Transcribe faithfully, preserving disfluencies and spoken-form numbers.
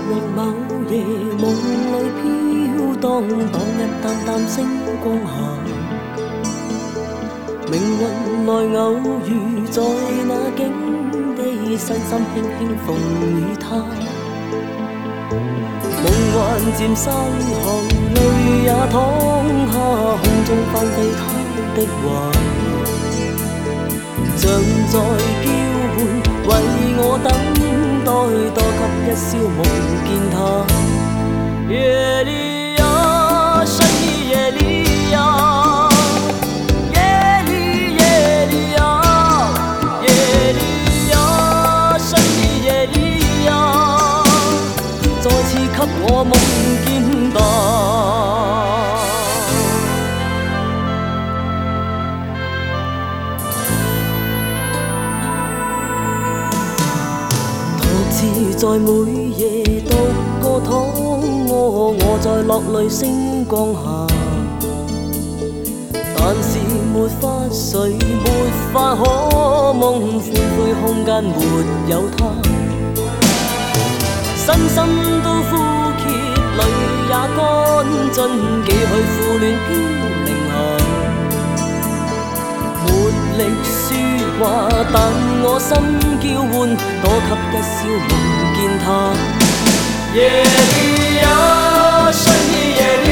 或某夜夢裏飄蕩，當一擔擔星光下，命運來偶遇在那境地，細心輕輕奉與他。夢幻漸散後，淚也淌下，空中翻飛他的話，像在叫喚，為我等待，多給一宵夢見他。夜裡呀，深夜夜裡呀，夜裡夜裡呀，夜裡呀，深夜夜裡呀，再次給我夢見吧。在每夜獨個躺臥，我在落淚星光下，但是沒法睡，沒法可夢，灰灰空間沒有他，身心都枯竭，淚也乾盡，幾許苦戀飄零下，沒力說話，但我心叫喚，多給一宵夢見他。夜裡呀，深夜夜裡。